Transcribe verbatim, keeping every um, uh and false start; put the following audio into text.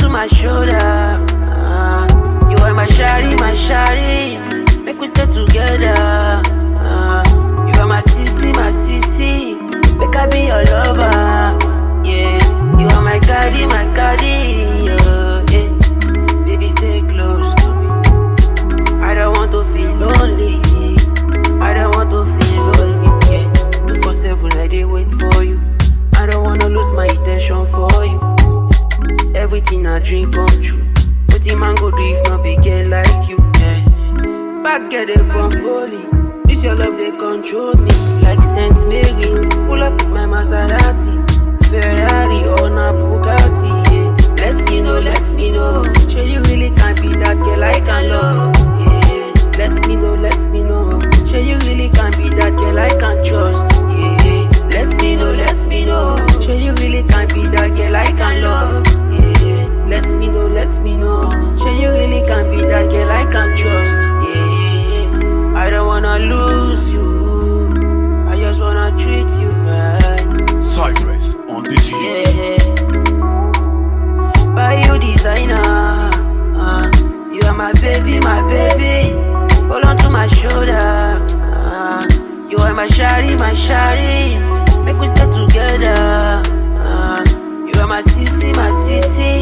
onto my shoulder. Uh, you are my shawty, my shawty. Make we stay together. Uh, you are my sissy, my sissy. Make I be your lover. Yeah, you are my cardi, my cardi. Uh, yeah. Baby, stay close to me. I don't want to feel lonely. I don't want to feel lonely. Yeah, two four seven, I dey wait for you. I don't wanna lose my attention for you. Everything I dream come true. What the man go do if not be girl like you? Yeah. Back get it from holy. This your love they control me like Saint Mary. Pull up my Maserati, Ferrari or na Bugatti. Yeah. Let me know, let me know. Sure you really can't be that girl I can love. Yeah. Let me know, let me know. Sure you really can't be that girl I can trust. Yeah. Let me know, let me know. Sure you really can't be that girl I can love. Yeah. Let me know, let me know. Sure you really can't be that girl I can trust. Yeah. I don't wanna lose you. I just wanna treat you right. Cypress on this year. Yeah. Buy you designer. Uh, you are my baby, my baby. Hold on to my shoulder. Uh, you are my shawty, my shawty. Make we stay together. Uh, you are my sissy, my sissy.